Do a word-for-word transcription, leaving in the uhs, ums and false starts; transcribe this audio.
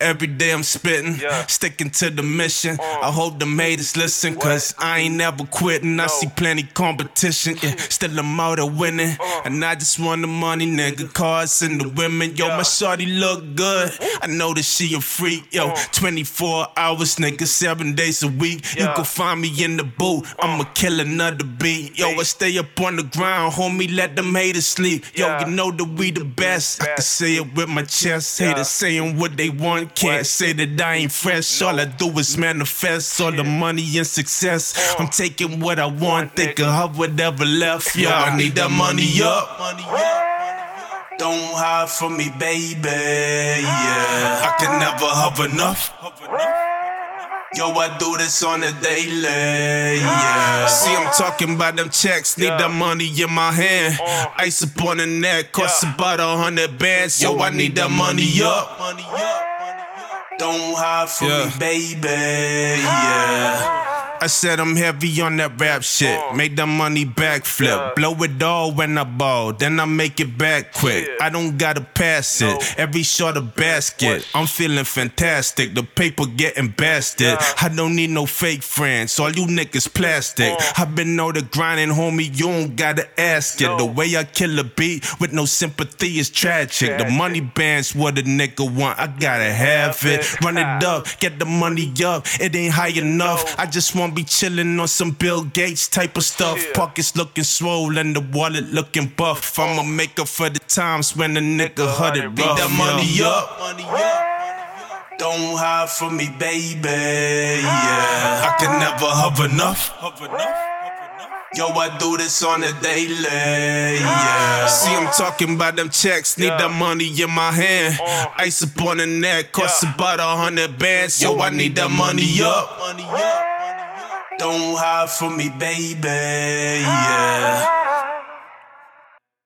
Every day I'm spitting, Yeah. sticking to the mission. Uh. I hope the haters listen, cause I ain't never quitting. I No. see plenty competition, yeah. Still I'm out of winning. Uh. And I just want the money, nigga. Cars and the women. Yo, Yeah. my shorty look good. I know that she a freak, yo. Uh. twenty-four hours, nigga, seven days a week. You Yeah. can find me in the booth. I'ma kill another beat. Yo, I stay up on the ground, homie, let them haters sleep. Yo, Yeah. you know that we the best. I can Best. say it with my chest. Yeah. Haters saying what they want, can't What? say that I ain't fresh. No. All I do is manifest all the money and success. Uh. I'm taking what I want, Want, thinking nigga. of whatever left. Yo, I need that money up. Don't hide from me, baby. Yeah, I can never have enough. Yo, I do this on a daily, yeah. See, I'm talking about them checks, need Yeah. that money in my hand. Uh. Ice up on the neck, cost Yeah. about a hundred bands. Yo, I need that money up. Don't hide from Yeah. me, baby, yeah. I said I'm heavy on that rap shit. Uh. Make that money backflip. Yeah. Blow it all when I ball, then I make it back quick. Yeah. I don't gotta pass it. No. Every shot a basket. What? I'm feeling fantastic. The paper getting bastard. Yeah. I don't need no fake friends. All you niggas plastic. Uh. I've been on the grinding, homie. You don't gotta ask it. No. The way I kill a beat with no sympathy is tragic. The Tragic. money band's what a nigga want. I gotta have Have it. it. Run it up, get the money up. It ain't high enough. No. I just wanna be chillin' on some Bill Gates type of stuff. Yeah. Pockets looking swole and the wallet looking buff. I'ma make up for the times when a nigga had it rough. Need that money up. Don't hide from me, baby. Yeah, I can never have enough. Yo, I do this on a daily, yeah. See, I'm talking about them checks, need Yeah. that money in my hand. Uh. Ice up on the neck, cost Yeah. about a hundred bands. Yo, I need that money up. Don't hide from me, baby, yeah.